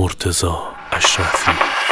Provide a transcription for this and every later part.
مرتضی اشرفی.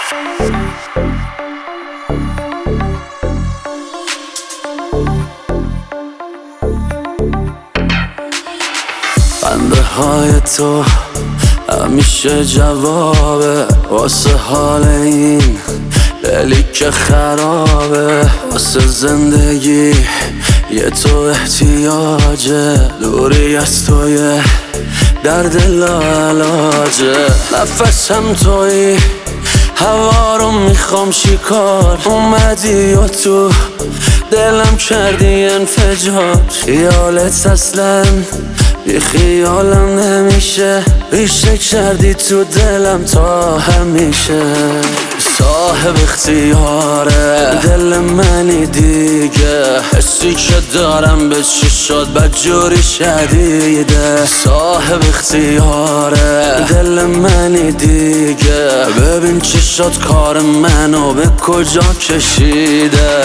خنده های تو همیشه جوابه واسه حال این دلی که خرابه، واسه زندگی یه تو احتیاجه، دوری از تو یه درد لاعلاجه. نفسم تویی، هوا رو میخوام شکار، اومدی و تو دلم کردی انفجار. خیالت اصلا بی خیالم نمیشه، ریشه کردی تو دلم تا همیشه. صاحب اختیاره دل منی دیگه، حسی که دارم به چشات بدجوری شدیده. صاحب اختیاره دل منی دیگه، ببین چشات کار منو به کجا کشیده.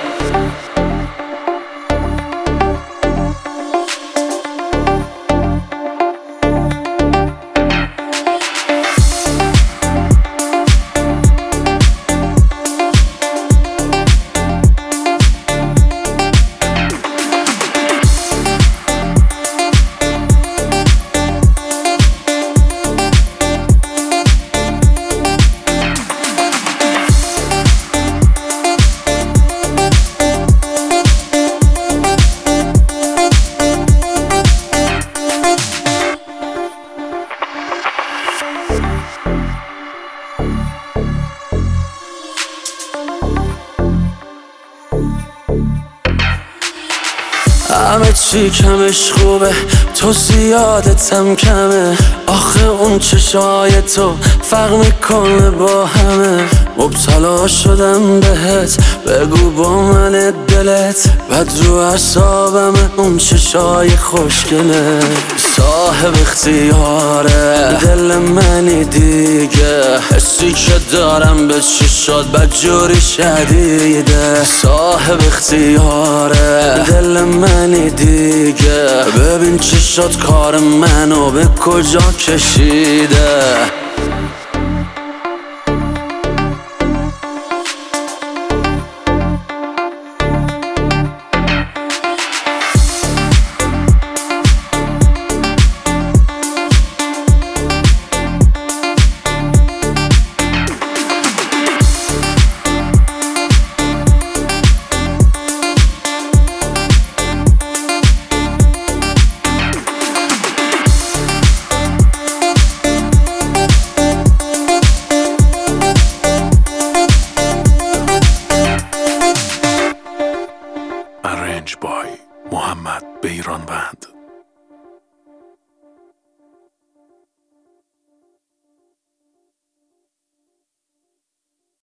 همه چی کمش خوبه، تو زیادتم کمه. آخه اون چشای تو فرق میکنه با همه. مبتلا شدم بهت، بگو با من دلت بد رو اعصابمه، اون چشای خوشگله. صاحب اختیاره دل منی دیگه، حسی که دارم به چشات بدجوری شدیده. صاحب اختیاره دل منی دیگه، ببین چشات کار منو به کجا کشیده. Arranged by محمد بیرانوند.